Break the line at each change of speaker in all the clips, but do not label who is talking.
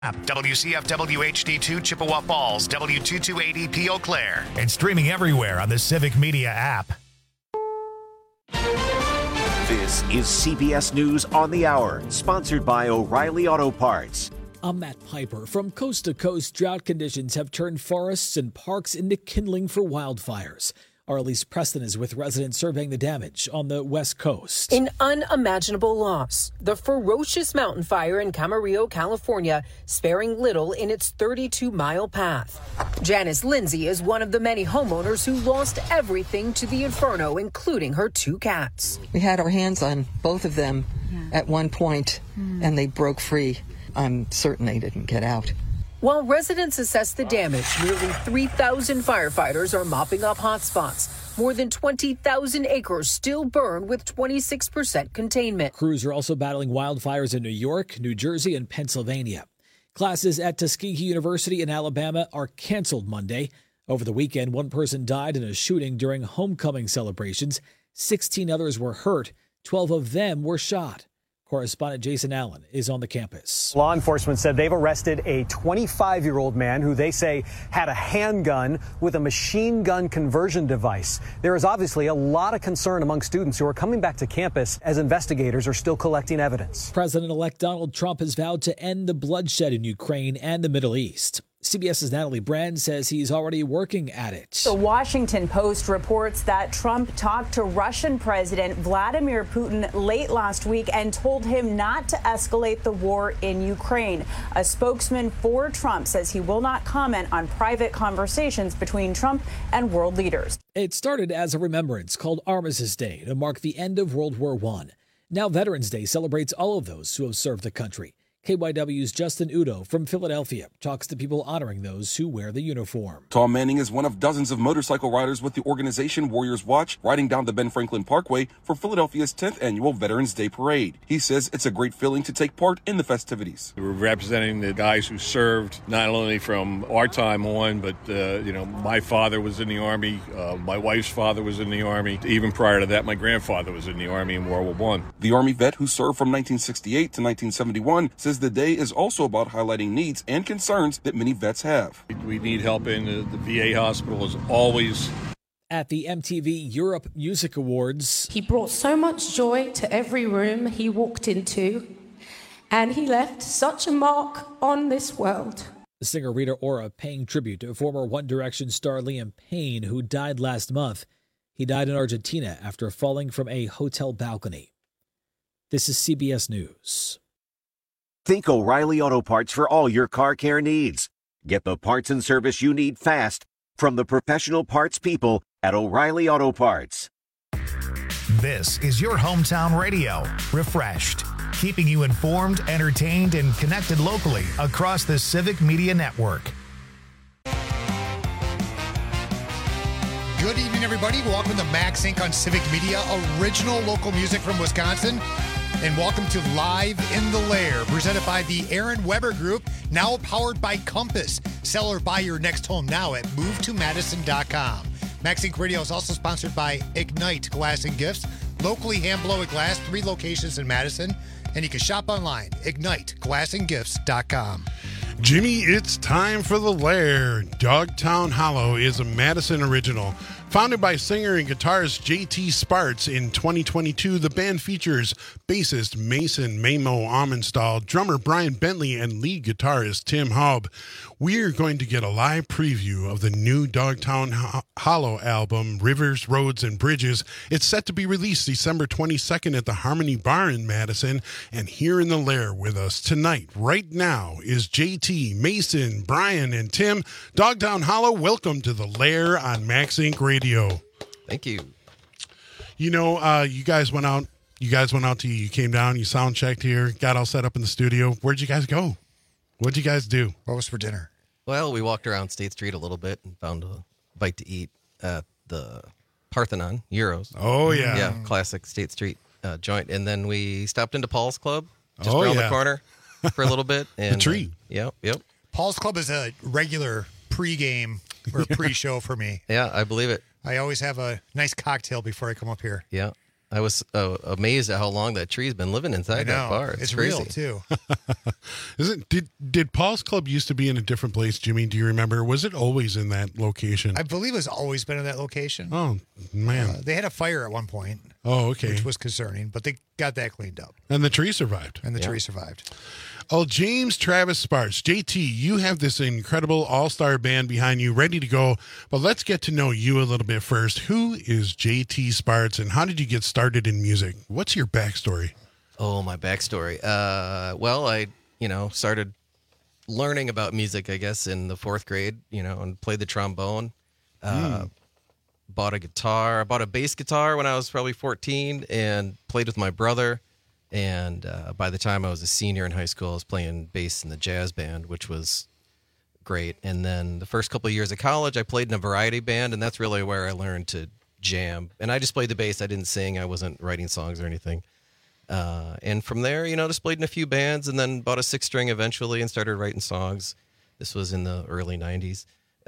WCFW HD2 Chippewa Falls, W228EP Eau Claire.
And streaming everywhere on the Civic Media app.
This is CBS News on the Hour, sponsored by O'Reilly Auto Parts.
I'm Matt Piper. From coast to coast, drought conditions have turned forests and parks into kindling for wildfires. Our Elise Preston is with residents surveying the damage on the West Coast.
An unimaginable loss. The ferocious mountain fire in Camarillo, California, sparing little in its 32-mile path. Janice Lindsay is one of the many homeowners who lost everything to the inferno, including her 2 cats.
We had our hands on both of them at one point, and they broke free. I'm certain they didn't get out.
While residents assess the damage, nearly 3,000 firefighters are mopping up hotspots. More than 20,000 acres still burn with 26% containment.
Crews are also battling wildfires in New York, New Jersey, and Pennsylvania. Classes at Tuskegee University in Alabama are canceled Monday. Over the weekend, 1 person died in a shooting during homecoming celebrations. 16 others were hurt. 12 of them were shot. Correspondent Jason Allen is on the campus.
Law enforcement said they've arrested a 25-year-old man who they say had a handgun with a machine gun conversion device. There is obviously a lot of concern among students who are coming back to campus as investigators are still collecting evidence.
President-elect Donald Trump has vowed to end the bloodshed in Ukraine and the Middle East. CBS's Natalie Brand says he's already working at it.
The Washington Post reports that Trump talked to Russian President Vladimir Putin late last week and told him not to escalate the war in Ukraine. A spokesman for Trump says he will not comment on private conversations between Trump and world leaders.
It started as a remembrance called Armistice Day to mark the end of World War I. Now Veterans Day celebrates all of those who have served the country. KYW's Justin Udo from Philadelphia talks to people honoring those who wear the uniform.
Tom Manning is one of dozens of motorcycle riders with the organization Warriors Watch riding down the Ben Franklin Parkway for Philadelphia's 10th annual Veterans Day Parade. He says it's a great feeling to take part in the festivities.
We're representing the guys who served not only from our time on, but, my father was in the Army, my wife's father was in the Army. Even prior to that, my grandfather was in the Army in World War I.
The Army vet who served from 1968 to 1971 says the day is also about highlighting needs and concerns that many vets have.
We need help in the VA hospital is always.
At the MTV Europe Music Awards,
he brought so much joy to every room he walked into, and he left such a mark on this world.
The singer Rita Ora paying tribute to former One Direction star Liam Payne, who died last month. He died in Argentina after falling from a hotel balcony. This is CBS News.
Think O'Reilly Auto Parts for all your car care needs. Get the parts and service you need fast from the professional parts people at O'Reilly Auto Parts.
This is your hometown radio, refreshed, keeping you informed, entertained, and connected locally across the Civic Media Network.
Good evening, everybody. Welcome to Max Inc. on Civic Media, original local music from Wisconsin. And welcome to Live in the Lair, presented by the Aaron Weber Group, now powered by Compass. Sell or buy your next home now at movetomadison.com. Max Inc. Radio is also sponsored by Ignite Glass and Gifts, locally hand-blown glass, 3 locations in Madison. And you can shop online, igniteglassandgifts.com.
Jimmy, it's time for The Lair. Dogtown Hollow is a Madison original. Founded by singer and guitarist J.T. Sparts in 2022, the band features bassist Mason Mamo Amundstall, drummer Brian Bentley, and lead guitarist Tim Haub. We're going to get a live preview of the new Dogtown Hollow album, Rivers, Roads, and Bridges. It's set to be released December 22nd at the Harmony Bar in Madison. And here in The Lair with us tonight, right now, is J.T., Mason, Brian, and Tim. Dogtown Hollow, welcome to The Lair on Max Inc. Radio.
Thank you.
You guys went out. You came down, you sound checked here, got all set up in the studio. Where'd you guys go? What'd you guys do?
What was for dinner?
Well, we walked around State Street a little bit and found a bite to eat at the Parthenon Euros.
Oh, yeah.
Yeah, classic State Street joint. And then we stopped into Paul's Club just around the corner for a little bit. And,
the tree.
Yep.
Paul's Club is a regular pregame or pre-show for me.
Yeah, I believe it.
I always have a nice cocktail before I come up here.
Yeah. I was amazed at how long that tree's been living inside that bar.
It's
crazy.
real too.
Did Paul's Club used to be in a different place, Jimmy? Do you remember? Or was it always in that location?
I believe it's always been in that location.
Oh man,
they had a fire at one point.
Oh, okay,
which was concerning, but they got that cleaned up.
And the tree survived.
Tree survived.
Oh, James Travis Sparks. JT, you have this incredible all-star band behind you ready to go, but let's get to know you a little bit first. Who is JT Sparks, and how did you get started in music? What's your backstory?
Oh, my backstory. Well, I, started learning about music, I guess, in the 4th grade, and played the trombone. Bought a guitar. I bought a bass guitar when I was probably 14 and played with my brother. And by the time I was a senior in high school, I was playing bass in the jazz band, which was great. And then the first couple of years of college, I played in a variety band, and that's really where I learned to jam. And I just played the bass. I didn't sing. I wasn't writing songs or anything. And from there, just played in a few bands, and then bought a 6-string eventually and started writing songs. This was in the early 90s.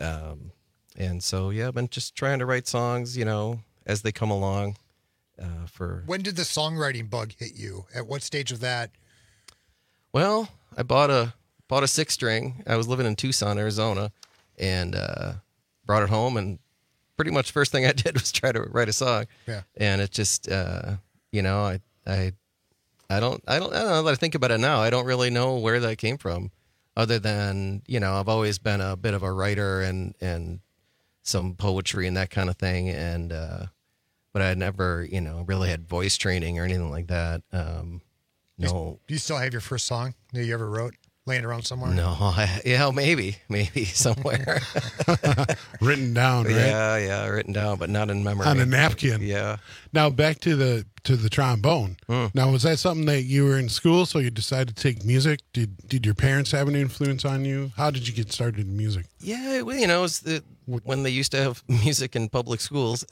And so, yeah, I've been just trying to write songs, as they come along.
When did the songwriting bug hit you? At what stage of that?
Well, I bought a 6-string. I was living in Tucson, Arizona, and brought it home. And pretty much first thing I did was try to write a song.
Yeah.
And it just, I don't know that I think about it now. I don't really know where that came from, other than I've always been a bit of a writer and some poetry and that kind of thing, and. But I never, really had voice training or anything like that. No.
Do you still have your first song that you ever wrote laying around somewhere?
No. Maybe somewhere.
Written down, right?
Yeah, written down, but not in memory.
On a napkin.
Yeah.
Now back to the trombone. Now, was that something that you were in school, so you decided to take music? Did your parents have an influence on you? How did you get started in music?
Yeah, it was when they used to have music in public schools.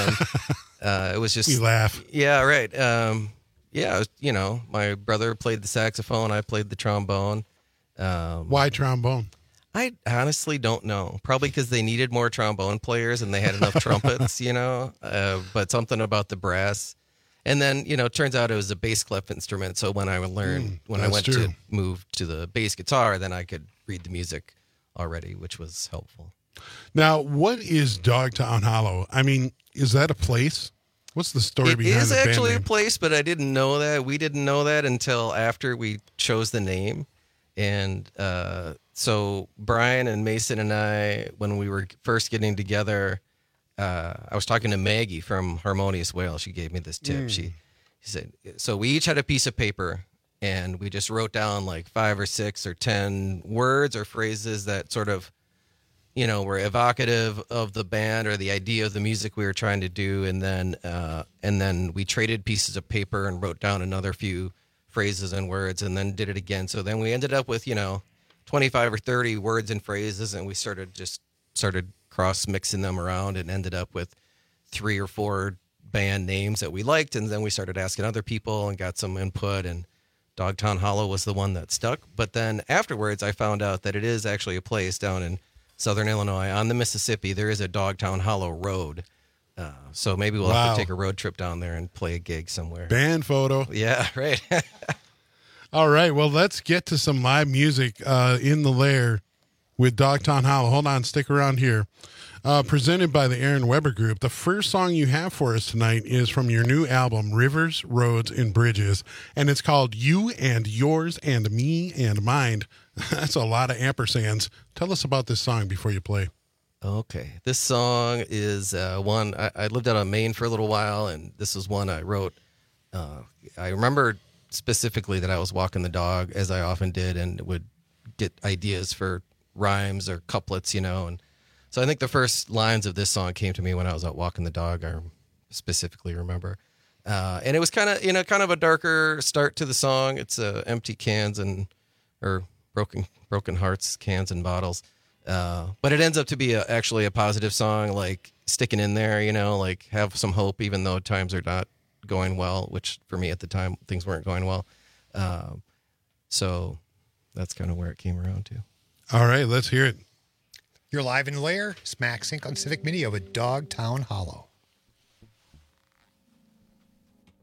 It was just...
We laugh.
Yeah, right. My brother played the saxophone. I played the trombone.
Why trombone?
I honestly don't know. Probably because they needed more trombone players and they had enough trumpets, but something about the brass. And then, it turns out it was a bass clef instrument. So when I learned, I went to move to the bass guitar, then I could read the music already, which was helpful.
Now, what is Dogtown Hollow? I mean, is that a place? What's the story behind the band name? It is actually a place, but I didn't know that. We didn't know that until after we chose the name. And so Brian and Mason and I, when we were first getting together, I was talking to Maggie from Harmonious Whale. She gave me this tip. She said, so we each had a piece of paper, and we just wrote down like 5 or 6 or 10 words or phrases that sort of, were evocative of the band or the idea of the music we were trying to do. And then we traded pieces of paper and wrote down another few phrases and words, and then did it again. So then we ended up with, 25 or 30 words and phrases, and we started cross mixing them around and ended up with 3 or 4 band names that we liked. And then we started asking other people and got some input, and Dogtown Hollow was the one that stuck. But then afterwards, I found out that it is actually a place down in Southern Illinois on the Mississippi. There is a Dogtown Hollow Road. So maybe we'll have to take a road trip down there and play a gig somewhere. Band photo.
Yeah, right.
All right. Well, let's get to some live music in the lair with Dogtown Hollow. Hold on. Stick around here. Presented by the Aaron Weber Group. The first song you have for us tonight is from your new album, Rivers, Roads, and Bridges. And it's called You and Yours and Me and Mine. That's a lot of ampersands. Tell us about this song before you play.
Okay. This song is one, I lived out on Maine for a little while, and this was one I wrote. I remember specifically that I was walking the dog, as I often did, and would get ideas for rhymes or couplets, and so I think the first lines of this song came to me when I was out walking the dog, I specifically remember. And it was kind of a darker start to the song. It's empty cans or broken hearts, cans and bottles. But it ends up to be actually a positive song, like sticking in there, like have some hope, even though times are not going well, which for me at the time, things weren't going well. So that's kind of where it came around to.
All right, let's hear it.
You're live in the lair. Smack Sync on Civic Media with Dogtown Hollow.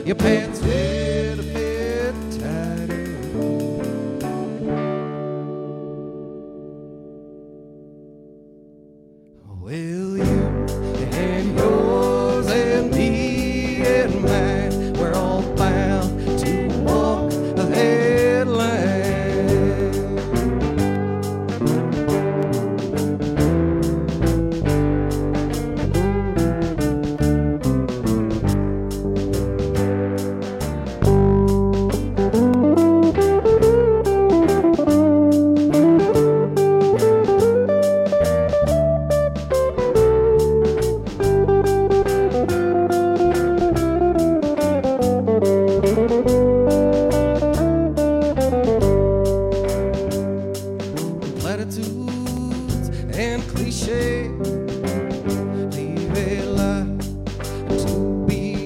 Your pants fit a bit tighter. Well, you and yours and me and mine, we're all bound to walk the headline. Platitudes and cliches leave a lot to be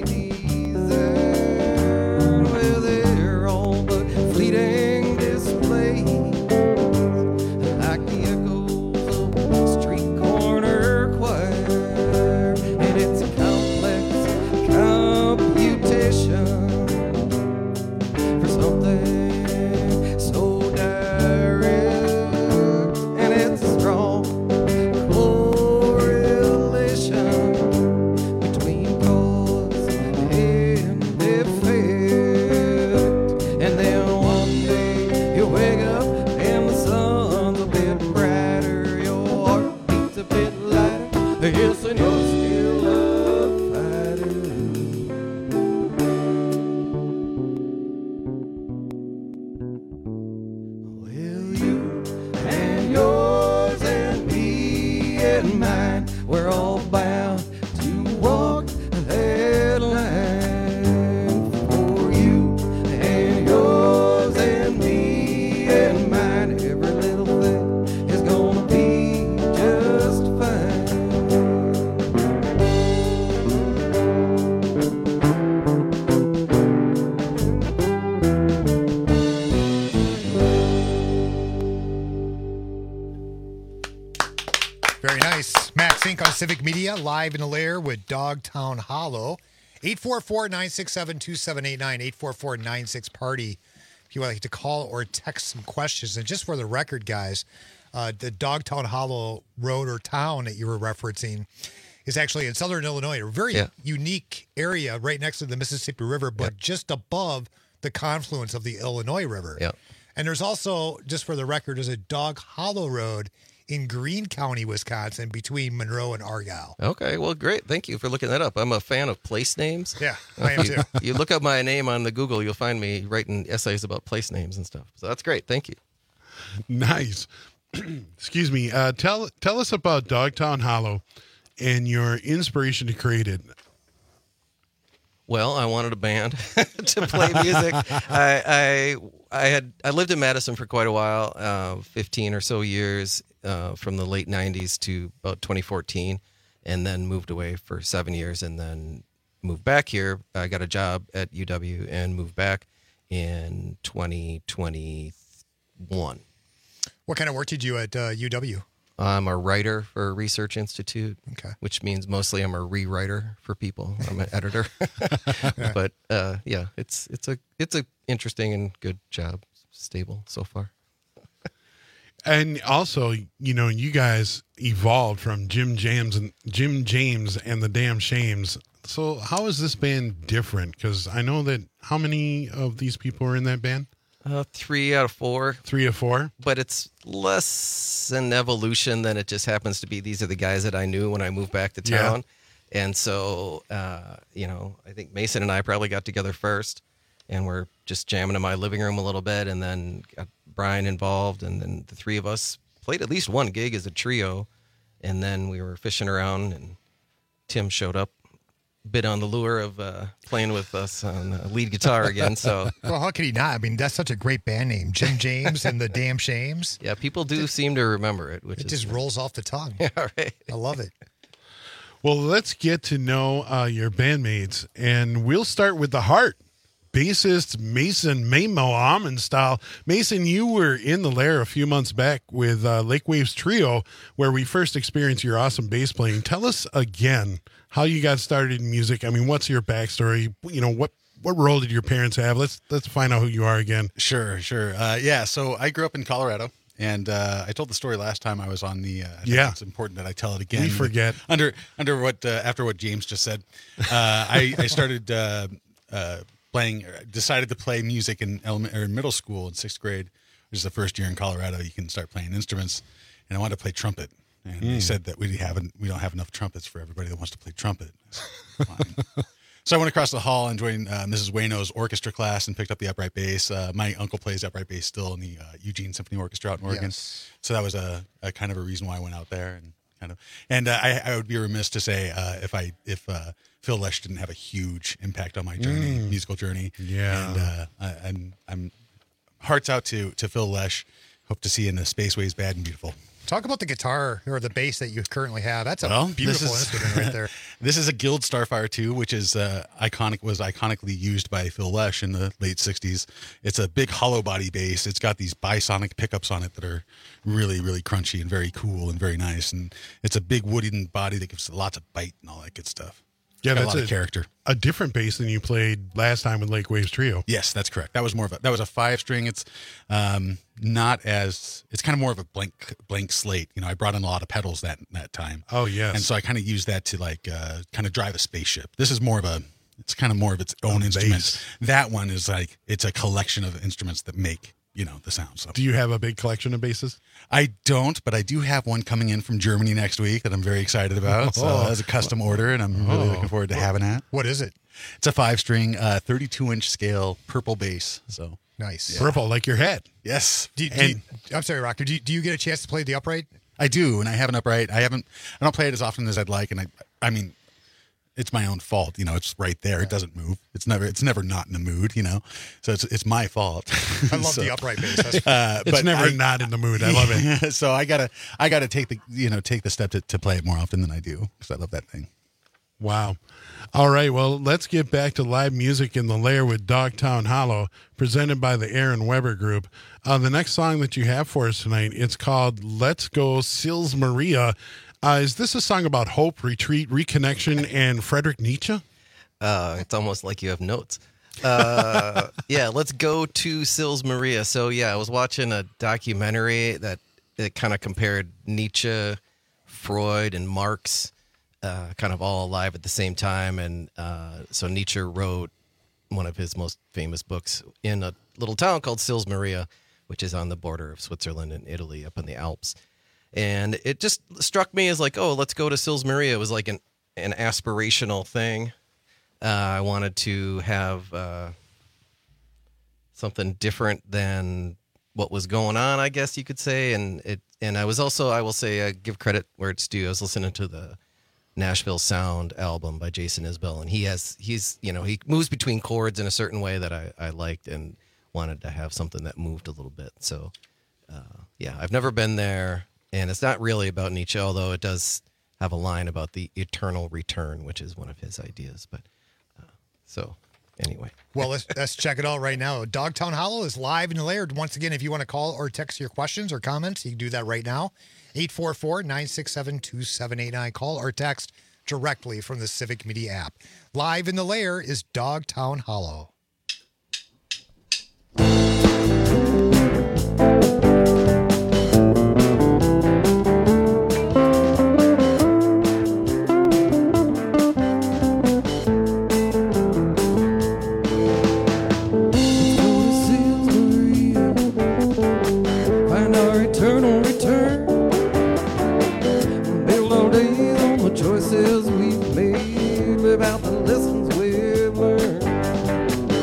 desired. Well, they're all but fleeting displays, like the echoes of a street corner choir. And it's a complex computation for something so direct, and it's a strong correlation between cause and effect. And then one day you wake up and the sun's a bit brighter, your heart beats a bit lighter, yes, and you're still a fighter. Well, you and yours and me and mine, we're all bound to walk that line. For you and yours and me and mine, every little thing is gonna be just fine.
Very nice. Max Inc. on Civic Media, live in the lair with Dogtown Hollow. 844-967-2789, 844-96-PARTY. If you would like to call or text some questions. And just for the record, guys, the Dogtown Hollow road or town that you were referencing is actually in southern Illinois, a very unique area right next to the Mississippi River, but just above the confluence of the Illinois River.
Yeah.
And there's also, just for the record, there's a Dog Hollow Road in Greene County, Wisconsin, between Monroe and Argyle.
Okay, well, great. Thank you for looking that up. I'm a fan of place names.
Yeah, I am too.
You look up my name on the Google, you'll find me writing essays about place names and stuff. So that's great. Thank you.
Nice. Excuse me. Tell us about Dogtown Hollow and your inspiration to create it.
Well, I wanted a band to play music. I lived in Madison for quite a while, 15 or so years, from the late 90s to about 2014, and then moved away for 7 years and then moved back here. I got a job at UW and moved back in 2021.
What kind of work did you do at UW?
I'm a writer for a research institute, which means mostly I'm a rewriter for people. I'm an editor, but yeah, it's a interesting and good job, stable so far.
And also, you know, you guys evolved from Jim James and the Damn Shames. So how is this band different? Because I know that how many of these people are in that band?
3 out of 4.
3 of 4.
But it's less an evolution than it just happens to be. These are the guys that I knew when I moved back to town. Yeah. And so, you know, I think Mason and I probably got together first, and we're just jamming in my living room a little bit, and then got Brian involved, and then the three of us played at least one gig as a trio, and then we were fishing around, and Tim showed up, bit on the lure of playing with us on lead guitar again. So,
well, how could he not? I mean, that's such a great band name, Jim James and the Damn Shames.
Yeah, people do seem to remember it, which
it just rolls off the tongue.
Yeah, right.
I love it.
Well, let's get to know your bandmates, and we'll start with the heart. Bassist Mason Mamo Almondstyle. Mason, you were in the lair a few months back with Lake Waves Trio, where we first experienced your awesome bass playing. Tell us again how you got started in music. I mean, what's your backstory? You know, what role did your parents have? Let's find out who you are again.
Sure. Yeah, so I grew up in Colorado, and I told the story last time I was on the. I think it's important that I tell it again.
We forget
under what after what James just said. I started decided to play music in middle school in 6th grade, which is the first year in Colorado you can start playing instruments, and I wanted to play trumpet. And they said that we don't have enough trumpets for everybody that wants to play trumpet. Fine. So I went across the hall and joined Mrs. Wayno's orchestra class and picked up the upright bass. My uncle plays upright bass still in the Eugene Symphony Orchestra out in Oregon.
Yes.
So that was a kind of a reason why I went out there and I would be remiss to say if Phil Lesh didn't have a huge impact on my journey, musical journey.
Yeah.
And I'm hearts out to Phil Lesh. Hope to see you in the Spaceways Bad and Beautiful.
Talk about the guitar or the bass that you currently have. That's a beautiful instrument right there.
This is a Guild Starfire 2, which is was iconically used by Phil Lesh in the late 60s. It's a big hollow body bass. It's got these bisonic pickups on it that are really, really crunchy and very cool and very nice. And it's a big wooden body that gives lots of bite and all that good stuff.
Yeah,
Got
that's
a lot of character.
A different bass than you played last time with Lake Waves Trio.
Yes, that's correct. That was a 5-string. It's it's kind of more of a blank slate. You know, I brought in a lot of pedals that time.
Oh yes.
And so I kind of used that to kind of drive a spaceship. This is it's kind of more of its own instrument.
Bass.
That one is it's a collection of instruments that make the sound. So.
Do you have a big collection of basses?
I don't, but I do have one coming in from Germany next week that I'm very excited about. So that's a custom order, and I'm really looking forward to having that.
What is it?
It's a 5-string, 32-inch scale purple bass. So
nice.
Yeah.
Purple, like your head.
Yes.
I'm sorry, Rocker. Do you get a chance to play the upright?
I do, and I have an upright. I don't play it as often as I'd like, and I mean, it's my own fault. It's right there. It doesn't move. It's never not in the mood. So it's my fault.
I love the upright bass.
It's never not in the mood. I love it.
So I gotta take the step to play it more often than I do because I love that thing.
Wow. All right. Well, let's get back to live music in the Lair with Dogtown Hollow, presented by the Aaron Weber Group. The next song that you have for us tonight, it's called "Let's Go Sils Maria." Is this a song about hope, retreat, reconnection, and Friedrich Nietzsche?
It's almost like you have notes. Yeah, let's go to Sils Maria. So, I was watching a documentary that it kind of compared Nietzsche, Freud, and Marx kind of all alive at the same time. And so Nietzsche wrote one of his most famous books in a little town called Sils Maria, which is on the border of Switzerland and Italy up in the Alps. And it just struck me as let's go to Sils Maria. It was like an aspirational thing. I wanted to have something different than what was going on, I guess you could say. And I was also, I will say, give credit where it's due. I was listening to the Nashville Sound album by Jason Isbell, and he moves between chords in a certain way that I liked and wanted to have something that moved a little bit. So, I've never been there. And it's not really about Nietzsche, although it does have a line about the eternal return, which is one of his ideas. But so anyway.
Well, let's check it out right now. Dogtown Hollow is live in the Lair. Once again, if you want to call or text your questions or comments, you can do that right now. 844-967-2789. Call or text directly from the Civic Media app. Live in the Lair is Dogtown Hollow.
Choices we've made, live out the lessons we've learned.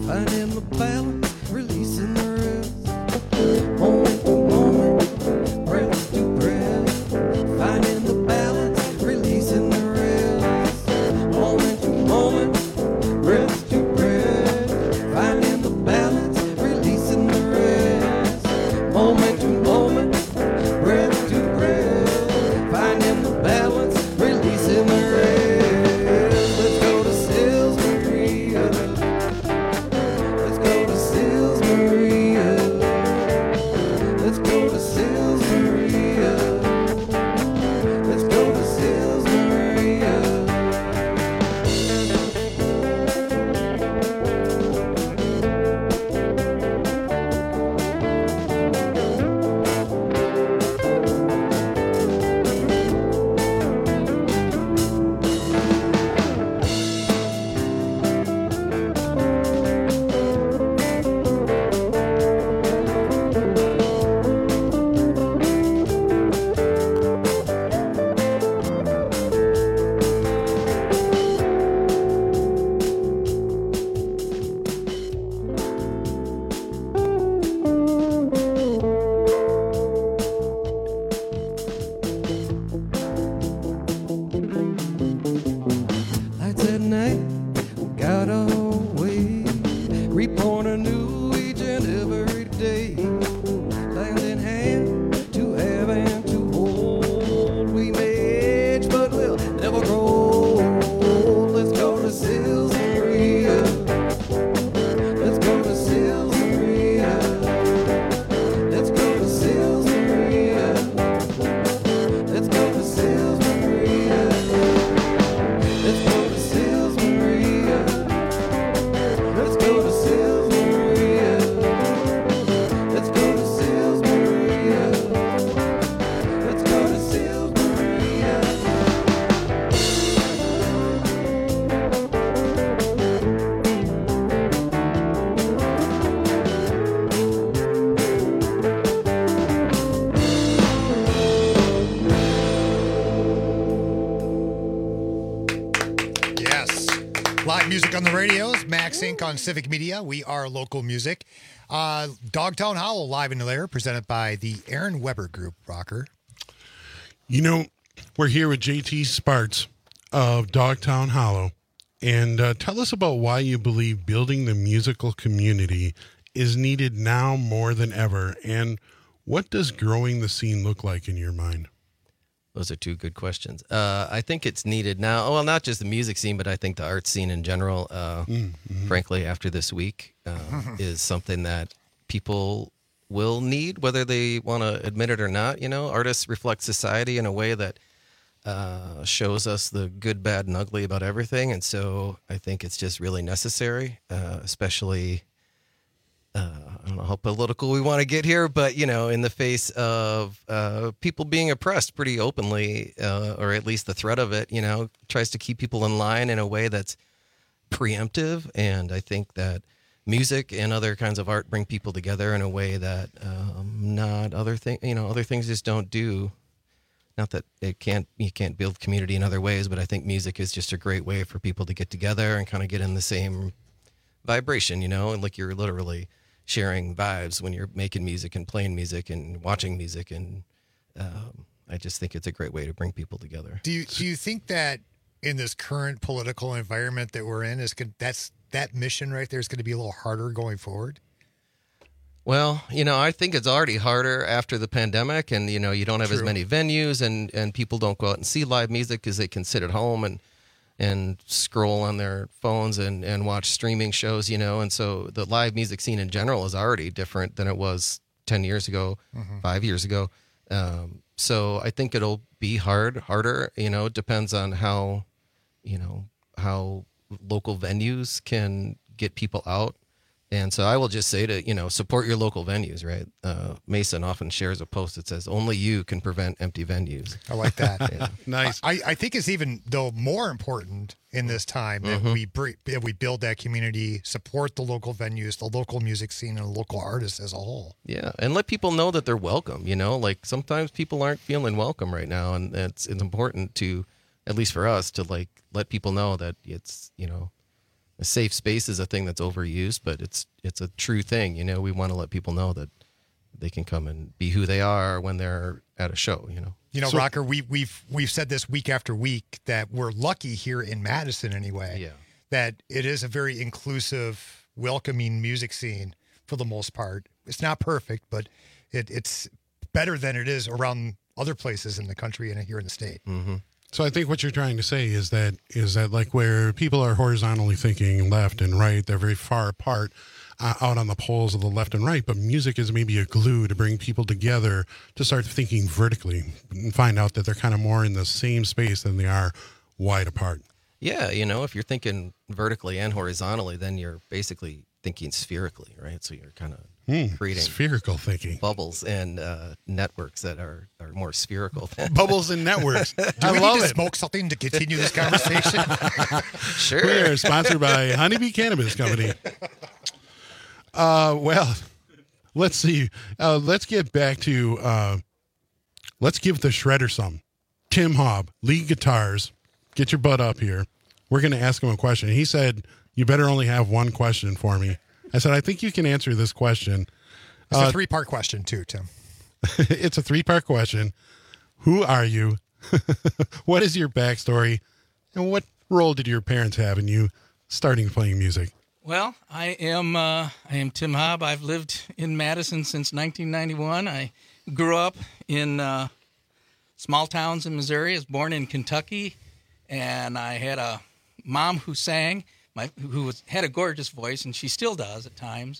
finding the balance, releasing the rest. Moment to moment, breath to breath, finding the balance, releasing the rest. Moment to moment, breath to breath, finding the balance, releasing the rest. Moment to moment, breath to breath, finding the balance, releasing the rest. Let's go to Sils Maria. Let's go to Sils Maria. Let's go to Sils Maria. Let's go to Sils Maria. Lights at night, we got away. Reborn anew each and every day. Hand in hand, to have and to hold. We may age, but we'll never grow old. Let's go to Sils Maria. Let's go to Sils Maria. Let's go to Sils Maria. Let's go to Sils Maria. Let's go to Sils Maria. Let's go to Sils Maria. Let's go to Sils Maria. Let's go to Sils Maria.
Yes. Live music on the radios, Max Inc. on Civic Media. We are local music. Dogtown Howl live in the lair, presented by the Aaron Weber Group, Rocker.
You know, we're here with JT Sparts of Dogtown Hollow. And tell us about why you believe building the musical community is needed now more than ever. And what does growing the scene look like in your mind?
Those are two good questions. I think it's needed now. Well, not just the music scene, but I think the art scene in general, frankly, after this week, is something that people will need, whether they want to admit it or not. You know, artists reflect society in a way that shows us the good, bad, and ugly about everything. And so I think it's just really necessary, especially... I don't know how political we want to get here, but, you know, in the face of people being oppressed pretty openly, or at least the threat of it, you know, tries to keep people in line in a way that's preemptive. And I think that music and other kinds of art bring people together in a way that other things just don't do. Not that you can't build community in other ways, but I think music is just a great way for people to get together and kind of get in the same vibration, you know, and like you're literally sharing vibes when you're making music and playing music and watching music. And I just think it's a great way to bring people together.
Do you think that in this current political environment that we're in, that mission right there is going to be a little harder going forward?
Well, you know, I think it's already harder after the pandemic, and, you know, you don't have as many venues, and people don't go out and see live music because they can sit at home and scroll on their phones and watch streaming shows, you know. And so the live music scene in general is already different than it was 10 years ago, 5 years ago. So I think it'll be harder, you know. It depends on how local venues can get people out. And so I will just say to, you know, support your local venues, right? Mason often shares a post that says, only you can prevent empty venues.
I like that.
Yeah.
Nice.
I think it's even, though, more important in this time that we build that community, support the local venues, the local music scene, and the local artists as a whole.
Yeah, and let people know that they're welcome, you know? Like, sometimes people aren't feeling welcome right now, and it's important to, at least for us, to, like, let people know that it's, you know, a safe space is a thing that's overused, but it's a true thing. We want to let people know that they can come and be who they are when they're at a show.
So, Rocker, we've said this week after week that we're lucky here in Madison anyway.
Yeah.
That it is a very inclusive, welcoming music scene for the most part. It's not perfect, but it's better than it is around other places in the country and here in the state.
Mm-hmm.
So I think what you're trying to say is that like where people are horizontally thinking left and right, they're very far apart out on the poles of the left and right, but music is maybe a glue to bring people together to start thinking vertically and find out that they're kind of more in the same space than they are wide apart.
Yeah, if you're thinking vertically and horizontally, then you're basically thinking spherically, right? So you're kind of creating
spherical thinking
bubbles and networks that are more spherical.
Bubbles and networks.
Do we need to smoke something to continue this conversation?
Sure.
We are sponsored by Honeybee Cannabis Company. Well, let's see. Let's get back to let's give the shredder some. Tim Hobb, lead guitars. Get your butt up here. We're going to ask him a question. He said, you better only have one question for me. I said, I think you can answer this question.
It's a 3-part question, too, Tim.
It's a 3-part question. Who are you? What is your backstory? And what role did your parents have in you starting playing music?
Well, I am Tim Hobb. I've lived in Madison since 1991. I grew up in small towns in Missouri. I was born in Kentucky, and I had a mom who sang, had a gorgeous voice, and she still does at times.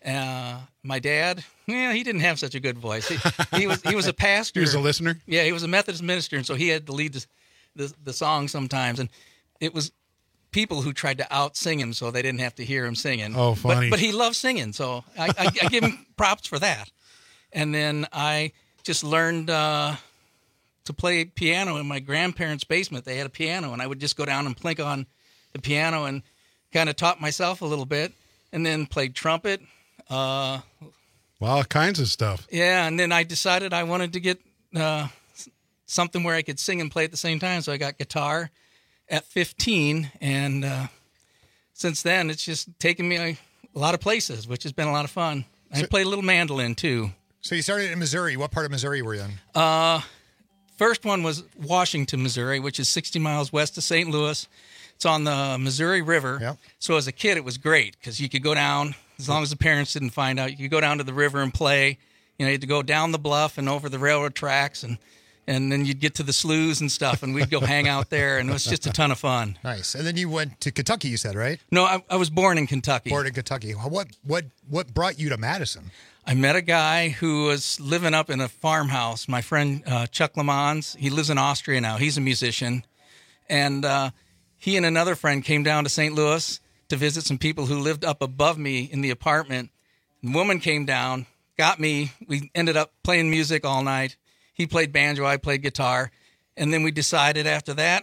My dad, he didn't have such a good voice. He was a pastor.
He was a listener?
Yeah, he was a Methodist minister, and so he had to lead the song sometimes. And it was people who tried to out-sing him so they didn't have to hear him singing.
Oh, funny.
But he loved singing, so I give him props for that. And then I just learned to play piano in my grandparents' basement. They had a piano, and I would just go down and plink on the piano and kind of taught myself a little bit, and then played trumpet.
All kinds of stuff.
Yeah, and then I decided I wanted to get something where I could sing and play at the same time, so I got guitar at 15, and since then it's just taken me a lot of places, which has been a lot of fun. I played a little mandolin, too.
So you started in Missouri. What part of Missouri were you in?
First one was Washington, Missouri, which is 60 miles west of St. Louis. It's on the Missouri River. Yep. So as a kid, it was great because you could go down, as long as the parents didn't find out, you could go down to the river and play. You had to go down the bluff and over the railroad tracks, and then you'd get to the sloughs and stuff, and we'd go hang out there, and it was just a ton of fun.
Nice. And then you went to Kentucky, you said, right?
No, I was born in Kentucky.
Born in Kentucky. What brought you to Madison?
I met a guy who was living up in a farmhouse. My friend Chuck Lamons, he lives in Austria now. He's a musician. And he and another friend came down to St. Louis to visit some people who lived up above me in the apartment. The woman came down, got me. We ended up playing music all night. He played banjo, I played guitar. And then we decided after that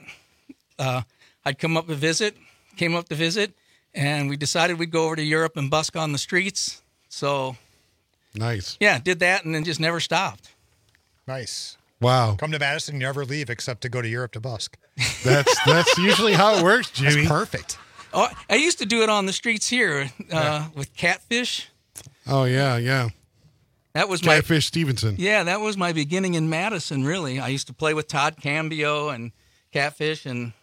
I'd came up to visit, and we decided we'd go over to Europe and busk on the streets. So...
Nice.
Yeah, did that and then just never stopped.
Nice.
Wow.
Come to Madison, you never leave except to go to Europe to busk.
That's usually how it works, Jimmy.
That's perfect.
Oh, I used to do it on the streets here with Catfish.
Oh, yeah.
That was
Catfish Stevenson.
Yeah, that was my beginning in Madison, really. I used to play with Todd Cambio and Catfish and...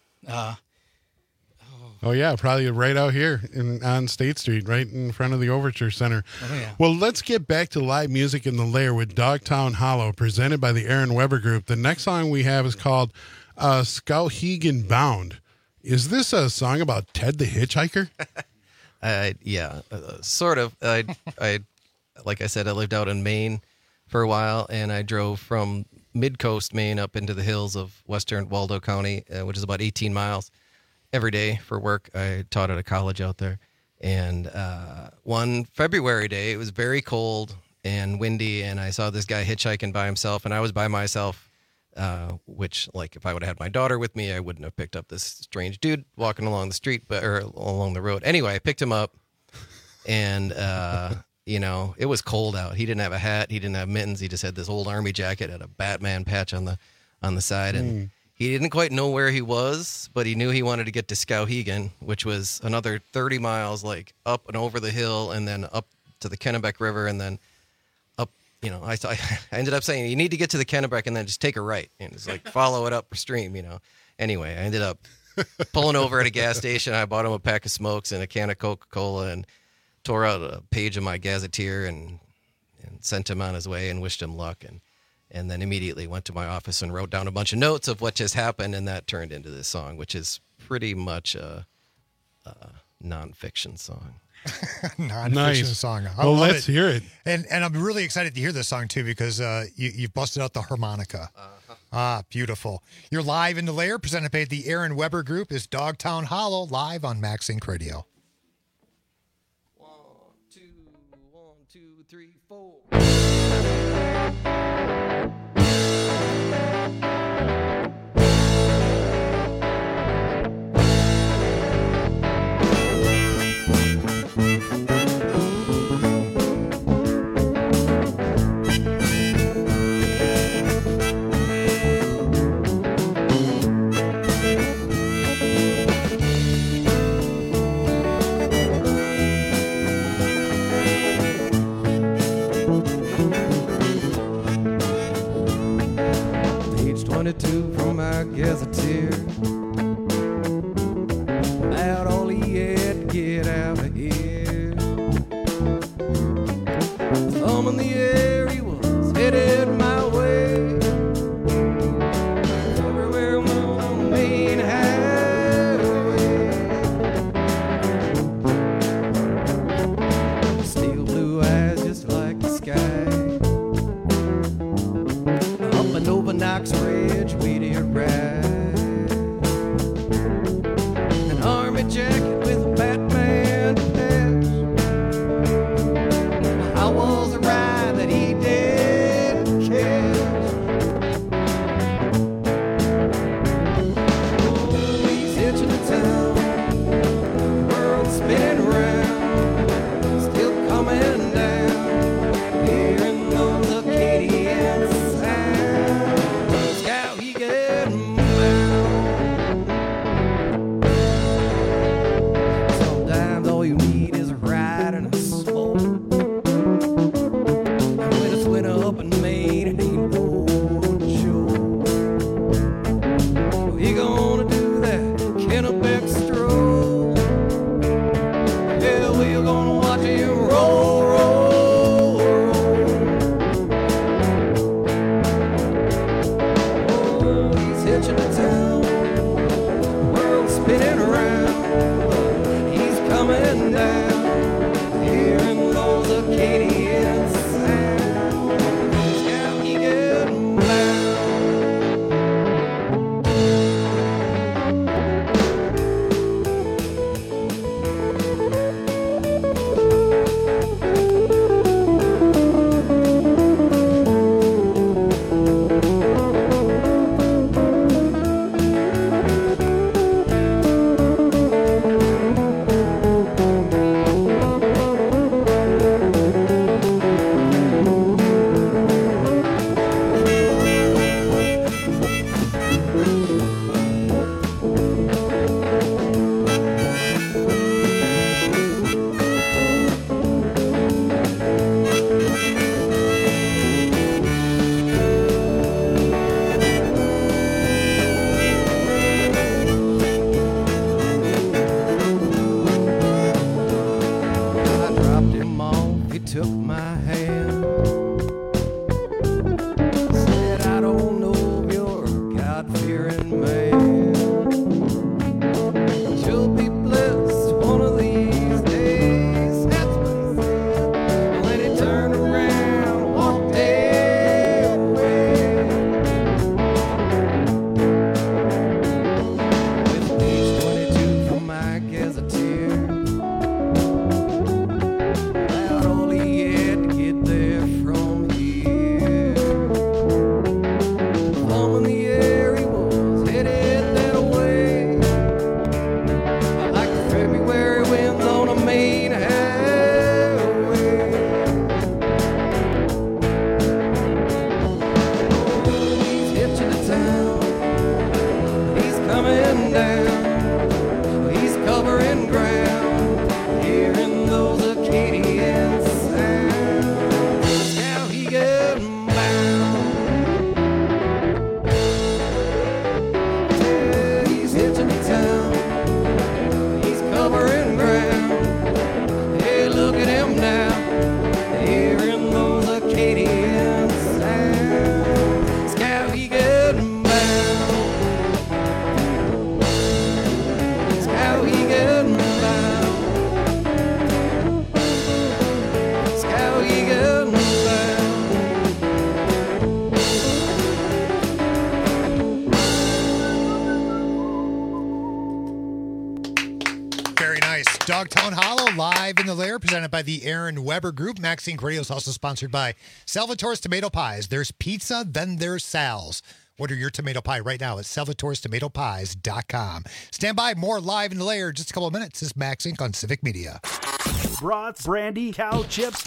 Oh, yeah, probably right out here on State Street, right in front of the Overture Center.
Oh, yeah.
Well, let's get back to live music in the Lair with Dogtown Hollow, presented by the Aaron Weber Group. The next song we have is called Skowhegan Bound. Is this a song about Ted the Hitchhiker?
Yeah, sort of. I like I said, I lived out in Maine for a while, and I drove from mid-coast Maine up into the hills of western Waldo County, which is about 18 miles. Every day for work. I taught at a college out there. And one February day, it was very cold and windy, and I saw this guy hitchhiking by himself, and I was by myself, which, like, if I would have had my daughter with me, I wouldn't have picked up this strange dude walking along the street, or along the road. Anyway, I picked him up, and, it was cold out. He didn't have a hat. He didn't have mittens. He just had this old army jacket, had a Batman patch on the side, and He didn't quite know where he was, but he knew he wanted to get to Skowhegan, which was another 30 miles, like up and over the hill, and then up to the Kennebec River, and then up. You know, I ended up saying, you need to get to the Kennebec and then just take a right, and it's like follow it upstream. You know. Anyway, I ended up pulling over at a gas station. I bought him a pack of smokes and a can of Coca-Cola, and tore out a page of my gazetteer and sent him on his way and wished him luck. And then immediately went to my office and wrote down a bunch of notes of what just happened, and that turned into this song, which is pretty much a nonfiction song.
Nonfiction song.
Well, let's hear it.
And I'm really excited to hear this song, too, because you've busted out the harmonica. Beautiful. You're live in the Lair, presented by the Aaron Weber Group. Is Dogtown Hollow live on Max Inc. Radio.
1, 2, 3, 4.
Page 22 from my gazetteer, about all he had to get out of here. Thumb in the air, he was headed my way. Everywhere I'm on the main highway. Steel blue eyes just like the sky. Up and over Knox Ridge, we did ride. An army jacket with a Batman patch. How was the ride that he did catch? Oh, he's hitching to town, the world's spinning round, still coming down, hearing those Acadian sounds. Skowhegan bound. Sometimes all you need is a ride and a smoke. And when it's winter up in Maine, it ain't no joke. We gonna do that Kennebec stroll. Yeah, we're gonna watch him roll, roll, roll. He's hitching to town, world spinning around. He's coming down, hearing those Acadian sounds. Skowhegan bound. I dropped him off, he took my hand. Said, I don't know if you're a God-fearing man. But you'll be blessed one of these days. That's what he said. And when he turned around and walked away. With page 22 from my gazetteer, about all he had to get
the Lair, presented by the Aaron Weber Group. Max Inc. Radio is also sponsored by Salvatore's Tomato Pies. There's pizza, then there's Sal's. Order your tomato pie right now at salvatorestomatopies.com. Stand by, more Live in the Lair in just a couple of minutes. This is Max Inc. on Civic Media.
Brats, brandy, cow chips,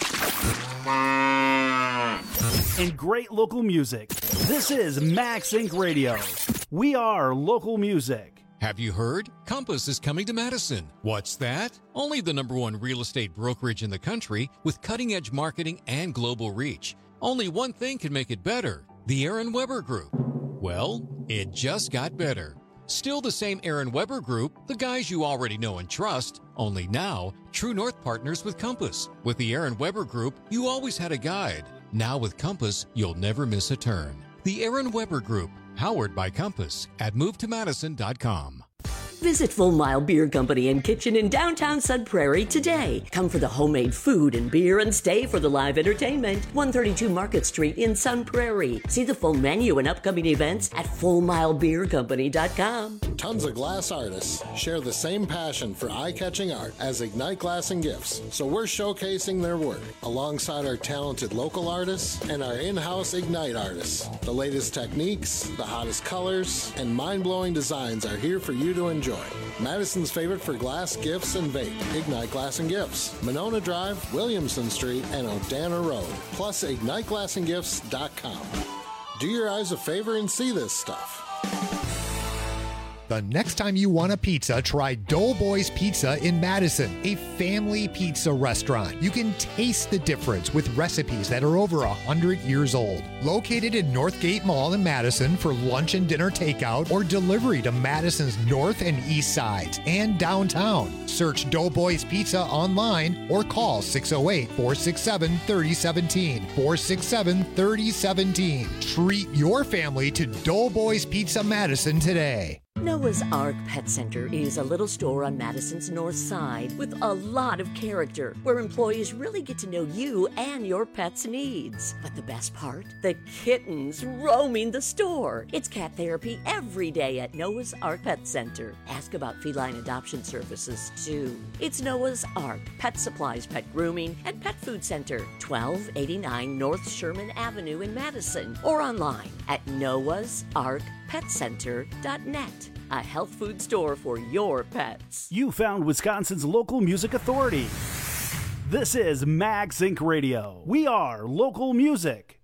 and great local music. This is Max Inc. Radio. We are local music.
Have you heard? Compass is coming to Madison. What's that? Only the #1 real estate brokerage in the country with cutting-edge marketing and global reach. Only one thing can make it better: the Aaron Weber Group. Well, it just got better. Still the same Aaron Weber Group, the guys you already know and trust, only now, True North partners with Compass. With the Aaron Weber Group, you always had a guide. Now with Compass, you'll never miss a turn. The Aaron Weber Group, powered by Compass, at movetomadison.com.
Visit Full Mile Beer Company and Kitchen in downtown Sun Prairie today. Come for the homemade food and beer and stay for the live entertainment. 132 Market Street in Sun Prairie. See the full menu and upcoming events at FullMileBeerCompany.com.
Tons of glass artists share the same passion for eye-catching art as Ignite Glass and Gifts, so we're showcasing their work alongside our talented local artists and our in-house Ignite artists. The latest techniques, the hottest colors, and mind-blowing designs are here for you to enjoy. Madison's favorite for glass, gifts, and vape, Ignite Glass and Gifts. Monona Drive, Williamson Street, and Odana Road. Plus, IgniteGlassandGifts.com. Do your eyes a favor and see this stuff.
The next time you want a pizza, try Doughboys Pizza in Madison, a family pizza restaurant. You can taste the difference with recipes that are over 100 years old. Located in Northgate Mall in Madison for lunch and dinner takeout or delivery to Madison's north and east sides and downtown. Search Doughboys Pizza online or call 608-467-3017. 467-3017. Treat your family to Doughboys Pizza Madison today.
Noah's Ark Pet Center is a little store on Madison's north side with a lot of character, where employees really get to know you and your pet's needs. But the best part? The kittens roaming the store. It's cat therapy every day at Noah's Ark Pet Center. Ask about feline adoption services, too. It's Noah's Ark Pet Supplies, Pet Grooming, and Pet Food Center, 1289 North Sherman Avenue in Madison, or online at noahsarkpetcenter.net. A health food store for your pets.
You found Wisconsin's local music authority. This is Max Inc. Radio. We are local music.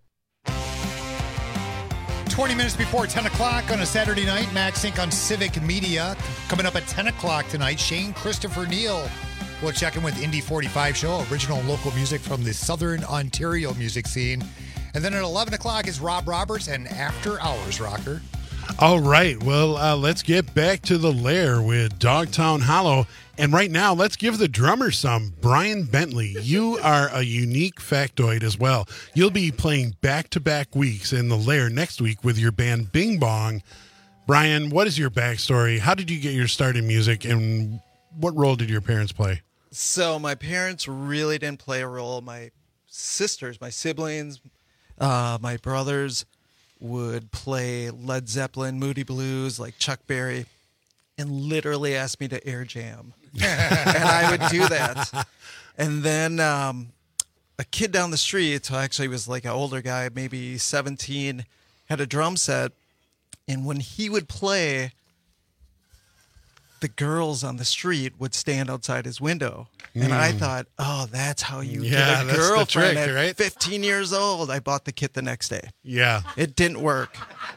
20 minutes before 10 o'clock on a Saturday night, Max Inc. on Civic Media. Coming up at 10 o'clock tonight, Shane Christopher Neal will check in with Indy 45 Show, original local music from the Southern Ontario music scene. And then at 11 o'clock is Rob Roberts and After Hours Rocker.
All right, well, let's get back to the Lair with Dogtown Hollow. And right now, let's give the drummer some. Brian Bentley, you are a unique factoid as well. You'll be playing back-to-back weeks in the Lair next week with your band Bing Bong. Brian, what is your backstory? How did you get your start in music, and what role did your parents play?
So my parents really didn't play a role. My sisters, my siblings, my brothers would play Led Zeppelin, Moody Blues, like Chuck Berry, and literally ask me to air jam. And I would do that. And then a kid down the street, so actually he was like an older guy, maybe 17, had a drum set. And when he would play, the girls on the street would stand outside his window. And I thought, oh, that's how you get a girlfriend at
right?
15 years old. I bought the kit the next day.
Yeah.
It didn't work.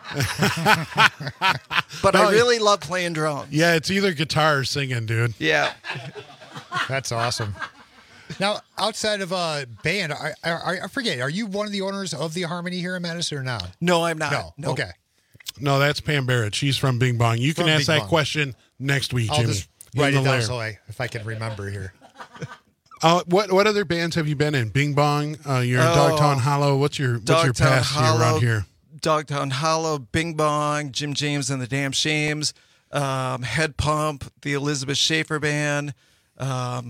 But I really love playing drums.
Yeah, it's either guitar or singing, dude.
Yeah.
That's awesome. Now, outside of a band, I forget, are you one of the owners of the Harmony here in Madison or not?
No, I'm not.
No.
Nope.
Okay.
No, that's Pam Barrett. She's from Bing Bong. You can ask that question next week, Jimmy.
I'll just write it down so if I can remember here.
What other bands have you been in? Bing Bong, you're in Dogtown Hollow. What's your past here around here?
Dogtown Hollow, Bing Bong, Jim James and the Damn Shames, Head Pump, the Elizabeth Schaefer Band,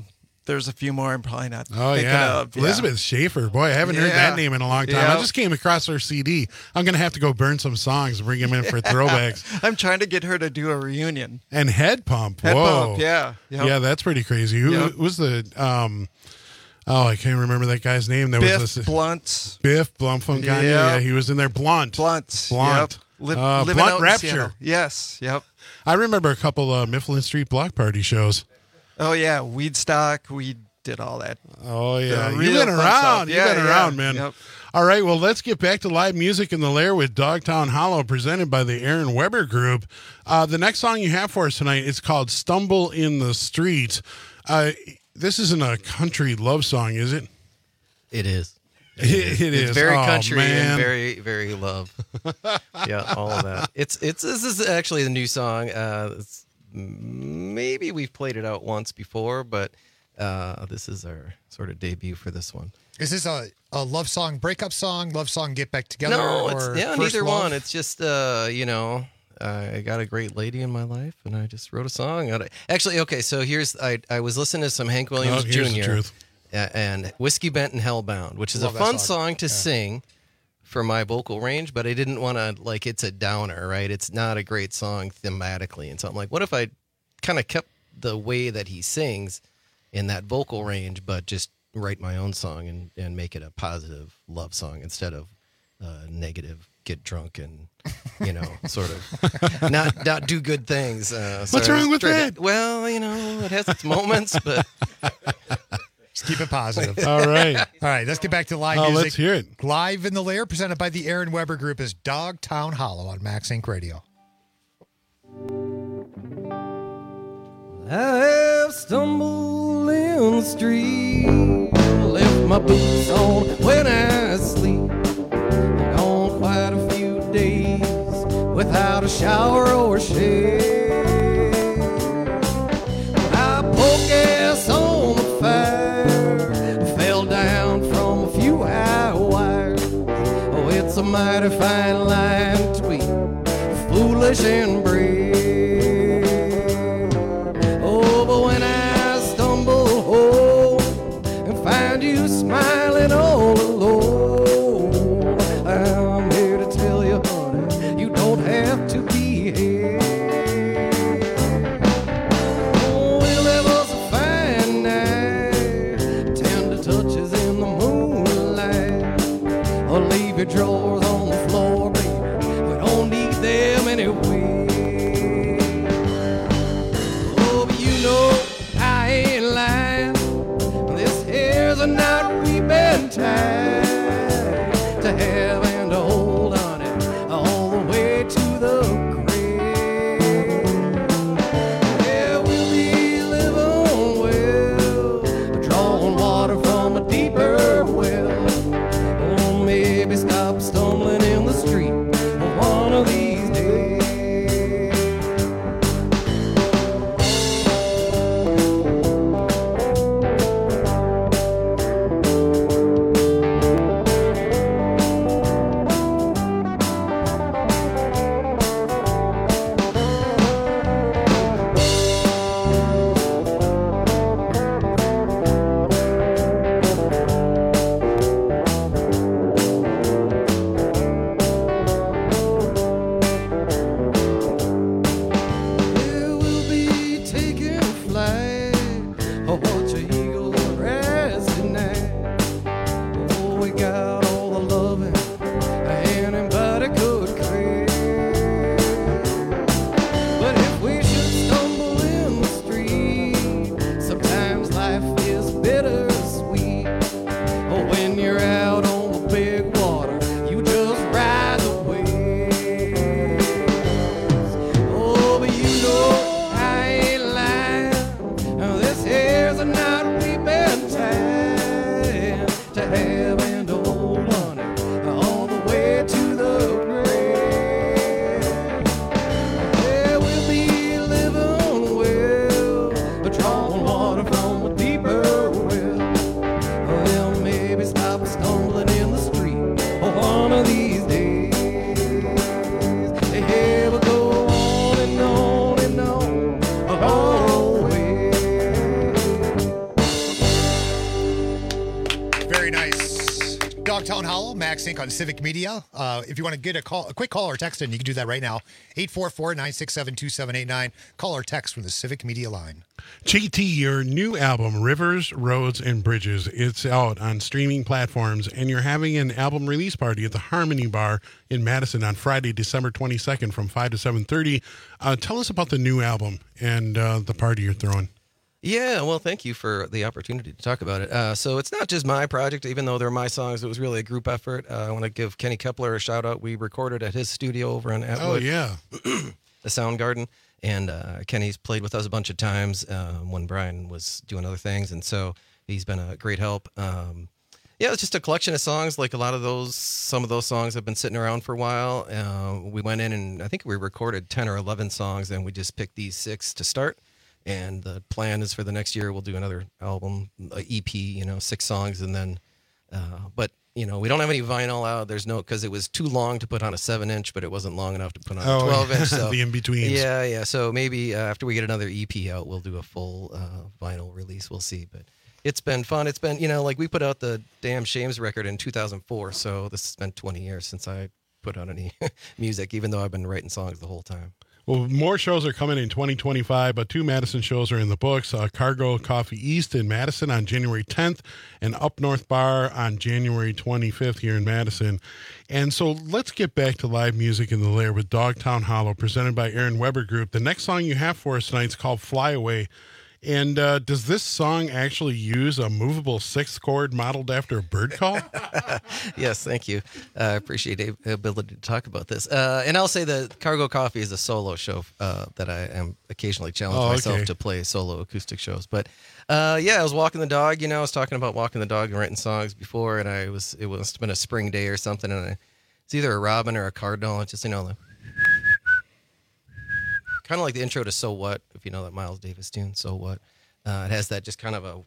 there's a few more I'm probably not
Oh,
thinking
yeah.
of.
Elizabeth Schaefer. Boy, I haven't heard that name in a long time. I
Yep.
just came across her CD. I'm going to have to go burn some songs and bring them in for throwbacks.
I'm trying to get her to do a reunion.
And Head Pump.
Head
Whoa.
Pump, yeah. Yep.
Yeah, that's pretty crazy. Who was the... I can't remember that guy's name. There
Biff
was this
Blunt.
Biff Blunt from Kanye. Yeah, he was in there. Blunt.
Blunt.
Yep.
Living
Blunt
out in
Rapture.
Seattle. Yes. Yep.
I remember a couple Mifflin Street block party shows.
Oh yeah, Weedstock. We did all that.
Oh yeah,
The
you've
real
been
fun
around.
stuff.
You've
Yeah,
been
yeah.
around, man.
Yep.
All right, well, let's get back to live music in the Lair with Dogtown Hollow, presented by the Aaron Weber Group. The next song you have for us tonight is called "Stumble in the Street." This isn't a country love song, is it?
It is.
It is.
It's very
Oh,
country
man.
and very, very love. Yeah, all of that. This is actually the new song. Maybe we've played it out once before, but this is our sort of debut for this one.
Is this a love song, breakup song, love song, get back together?
No,
or
it's
first
neither
love?
one. It's just I got a great lady in my life, and I just wrote a song. Actually, okay, so I was listening to some Hank Williams
here's the
Jr.
truth.
And Whiskey Bent and Hellbound, which is
Love
a
that
fun
song.
song to sing for my vocal range, but I didn't want to, it's a downer, right? It's not a great song thematically. And so I'm like, what if I kind of kept the way that he sings in that vocal range, but just write my own song and make it a positive love song instead of negative, get drunk and, sort of not do good things.
What's wrong with that?
Well, it has its moments, but...
Just keep it positive.
All right.
All right, let's get back to live music.
Let's hear it.
Live in the Lair, presented by the Aaron Weber Group, is Dogtown Hollow on Max Inc. Radio.
I have stumbled in the street, left my boots on when I sleep. Gone quite a few days without a shower or shave. I poke gas on the fire, fell down from a few high wires. Oh, it's a mighty fine line between foolish and brave. Oh, but when I stumble home and find you smiling all alone, I'm here to tell you, honey, you don't have to be here. Oh, well, it was a fine night, tender touches in the moonlight. Oh, leave your drawers on the floor, baby, we don't need them anyway. Oh, but you know I ain't lying, this here's a knot we've been tied to have and to hold on it all the way to the grave. Yeah, we'll be living well, drawing water from a deeper well. Oh, maybe stop stumbling in the street one of these days.
Very nice. Dogtown Hollow, Max Inc. on Civic Media. If you want to get a quick call or text in, you can do that right now. 844-967-2789. Call or text from the Civic Media line.
JT, your new album, Rivers, Roads, and Bridges, it's out on streaming platforms, and you're having an album release party at the Harmony Bar in Madison on Friday, December 22nd from 5 to 7:30. Tell us about the new album and the party you're throwing.
Yeah, well, thank you for the opportunity to talk about it. So it's not just my project, even though they're my songs. It was really a group effort. I want to give Kenny Kepler a shout out. We recorded at his studio over in Atwood.
Oh, yeah.
The Soundgarden. And Kenny's played with us a bunch of times when Brian was doing other things. And so he's been a great help. Yeah, it's just a collection of songs. Like some of those songs have been sitting around for a while. We went in and I think we recorded 10 or 11 songs, and we just picked these 6 to start. And the plan is for the next year, we'll do another album, EP, 6 songs. And then, but, we don't have any vinyl out. Because it was too long to put on a 7-inch, but it wasn't long enough to put on a 12-inch. So,
the in-betweens.
Yeah. So maybe after we get another EP out, we'll do a full vinyl release. We'll see. But it's been fun. It's been, we put out the Damn Shames record in 2004. So this has been 20 years since I put out any music, even though I've been writing songs the whole time.
Well, more shows are coming in 2025, but 2 Madison shows are in the books. Cargo Coffee East in Madison on January 10th and Up North Bar on January 25th here in Madison. And so let's get back to live music in the Lair with Dogtown Hollow, presented by Aaron Weber Group. The next song you have for us tonight is called Fly Away. And does this song actually use a movable 6th chord modeled after a bird call?
Yes, thank you. I appreciate the ability to talk about this. And I'll say that Cargo Coffee is a solo show that I am occasionally challenge myself to play solo acoustic shows. But I was walking the dog. I was talking about walking the dog and writing songs before, and it must have been a spring day or something, and it's either a robin or a cardinal. It's just kind of like the intro to So What, if you know that Miles Davis tune, So What. It has that just kind of a,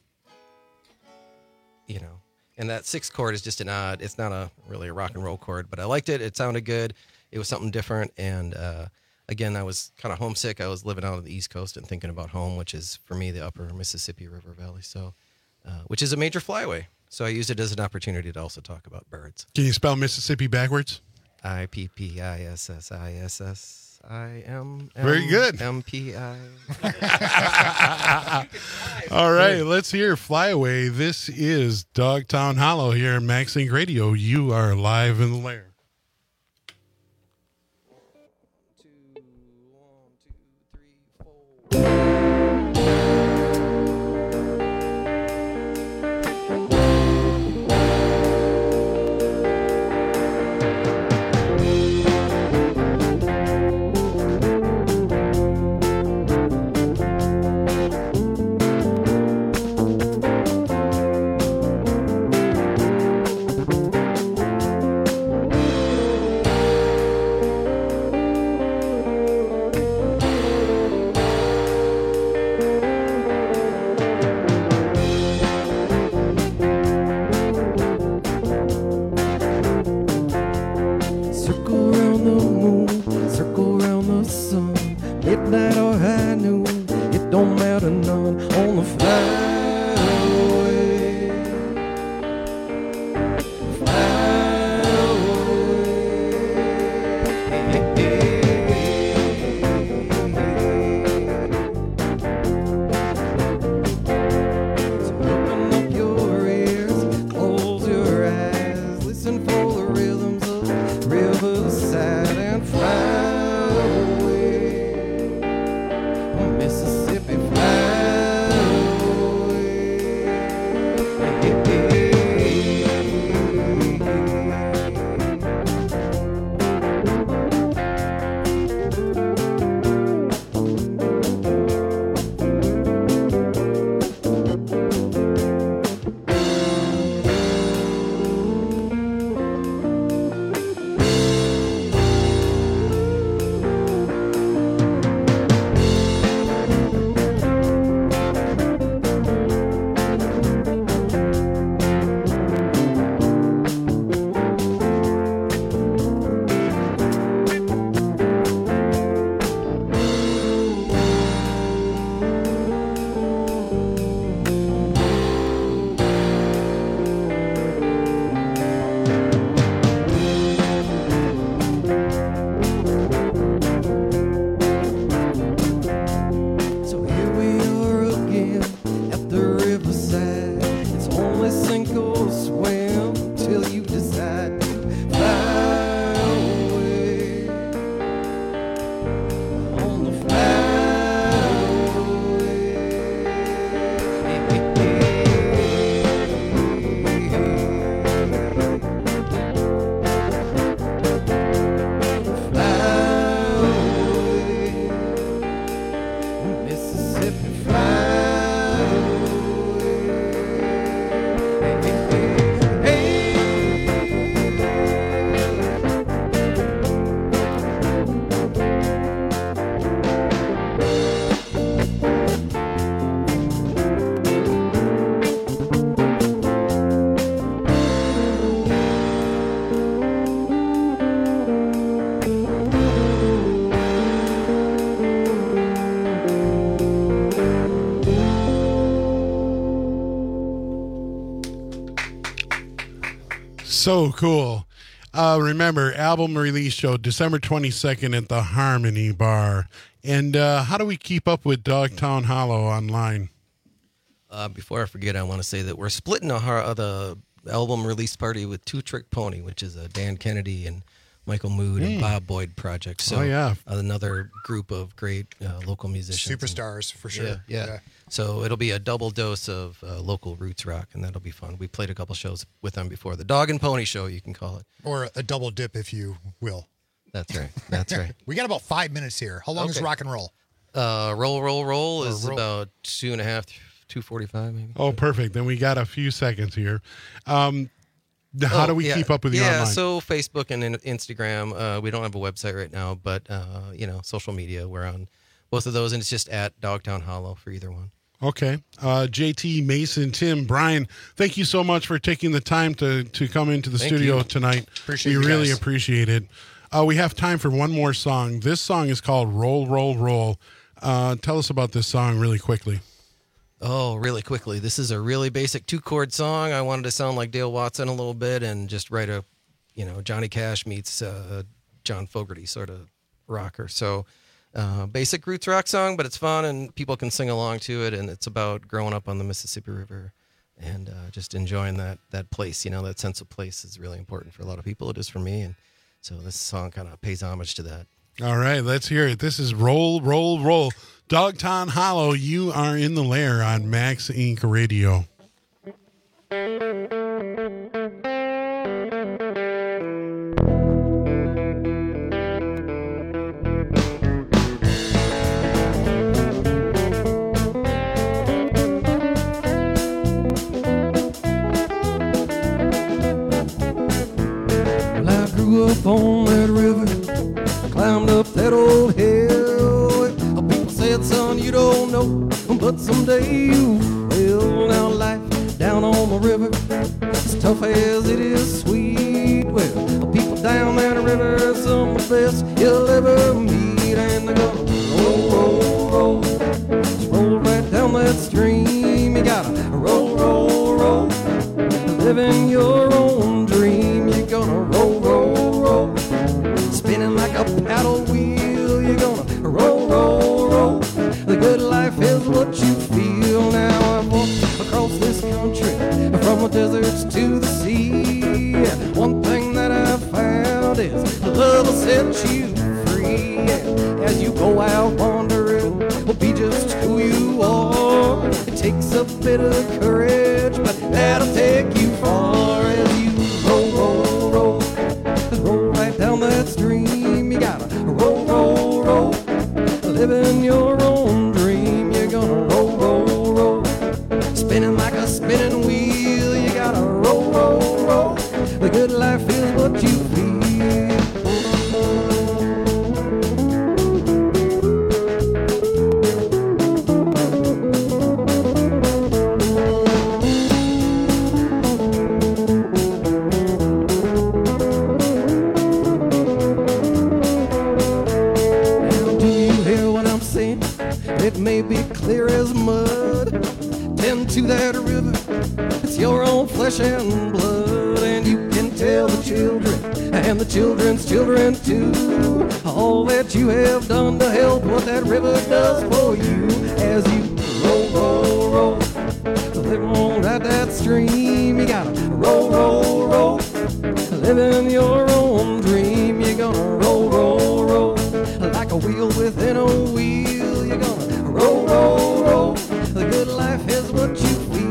and that 6th chord is just an odd, it's not really a rock and roll chord, but I liked it. It sounded good. It was something different. And again, I was kind of homesick. I was living out on the East Coast and thinking about home, which is for me the upper Mississippi River Valley, so which is a major flyway. So I used it as an opportunity to also talk about birds.
Can you spell Mississippi backwards?
IPPISSISS.
Very good.
MPI.
All right, let's hear Fly Away. This is Dogtown Hollow here at Max Inc. Radio. You are live in the Lair. So cool. Remember, album release show December 22nd at the Harmony Bar. And how do we keep up with Dogtown Hollow online?
Before I forget, I want to say that we're splitting the album release party with Two Trick Pony, which is a Dan Kennedy and Michael Mood and Bob Boyd project. So another group of great local musicians.
Superstars, for sure.
Yeah. So it'll be a double dose of local roots rock, and that'll be fun. We played a couple shows with them before. The Dog and Pony Show, you can call it.
Or a double dip, if you will.
That's right. That's right.
We got about 5 minutes here. How long is rock and roll?
Roll is about 2.5, 2:45 maybe.
Oh, perfect. Then we got a few seconds here. How do we keep up with you online?
Yeah, so Facebook and Instagram. We don't have a website right now, but social media. We're on both of those, and it's just at Dogtown Hollow for either one.
Okay. JT, Mason, Tim, Brian, thank you so much for taking the time to come into the studio tonight.
Appreciate
we really appreciate it. We have time for one more song. This song is called Roll, Roll, Roll. Tell us about this song really quickly.
Oh, really quickly. This is a really basic 2-chord song. I wanted to sound like Dale Watson a little bit and just write a, Johnny Cash meets John Fogerty sort of rocker. So basic roots rock song, but it's fun and people can sing along to it. And it's about growing up on the Mississippi River and just enjoying that place. That sense of place is really important for a lot of people. It is for me. And so this song kind of pays homage to that.
All right, let's hear it. This is Roll, Roll, Roll. Dogtown Hollow, you are in the lair on Max Inc. Radio.
Well, I grew up on that river, climbed up that old hill. People said, son, you don't know, but someday you will. Now life down on the river, as tough as it is sweet. Well, people down that river are some of the best you'll ever meet. And they're gonna roll, roll, roll, just roll right down that stream. You gotta roll, roll, roll, living your own dream. You're gonna roll, roll, roll, spinning like a paddle wheel. You're gonna roll, roll, roll, the good life is what you feel. Now I've walked across this country, from the deserts to the sea. One thing that I've found is love will set you free. As you go out wandering, will be just who you are. It takes a bit of courage, but that'll take you far. As you roll, roll, roll, just roll right down that stream. You gotta roll, roll, roll, living your own dream. You're gonna roll, roll, roll, spinning like a spinning wheel. You gotta roll, roll, roll, the good life is what you feel. It may be clear as mud. Tend to that river, it's your own flesh and blood. And you can tell the children and the children's children too, all that you have done to help what that river does for you. As you roll, roll, roll, live on right that stream. You gotta roll, roll, roll, living your own dream. You're gonna roll, roll, roll, like a wheel within a wheel. You're gonna roll, roll, roll, the good life is what you feel.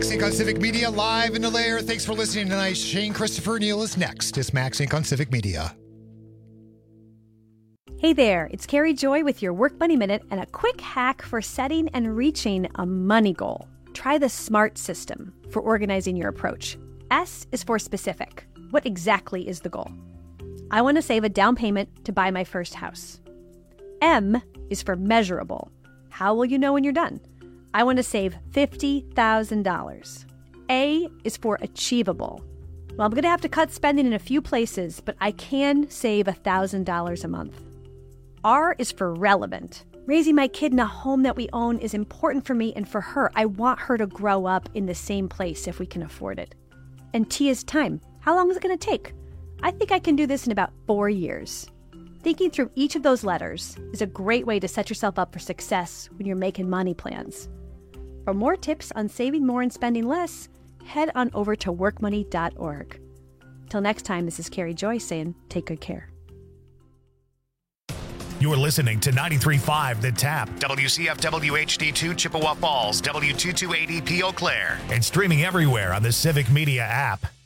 Max Inc. on Civic Media, live in the lair. Thanks for listening tonight. Shane Christopher Neal is next. It's Max Inc. on Civic Media.
Hey there, it's Carrie Joy with your Work Money Minute and a quick hack for setting and reaching a money goal. Try the SMART system for organizing your approach. S is for specific. What exactly is the goal? I want to save a down payment to buy my first house. M is for measurable. How will you know when you're done? I want to save $50,000. A is for achievable. Well, I'm going to have to cut spending in a few places, but I can save $1,000 a month. R is for relevant. Raising my kid in a home that we own is important for me and for her. I want her to grow up in the same place if we can afford it. And T is time. How long is it going to take? I think I can do this in about 4 years. Thinking through each of those letters is a great way to set yourself up for success when you're making money plans. For more tips on saving more and spending less, head on over to workmoney.org. Till next time, this is Carrie Joy saying, take good care.
You're listening to 93.5 The Tap, WCFW HD2 Chippewa Falls, W228EP Eau Claire, and streaming everywhere on the Civic Media app.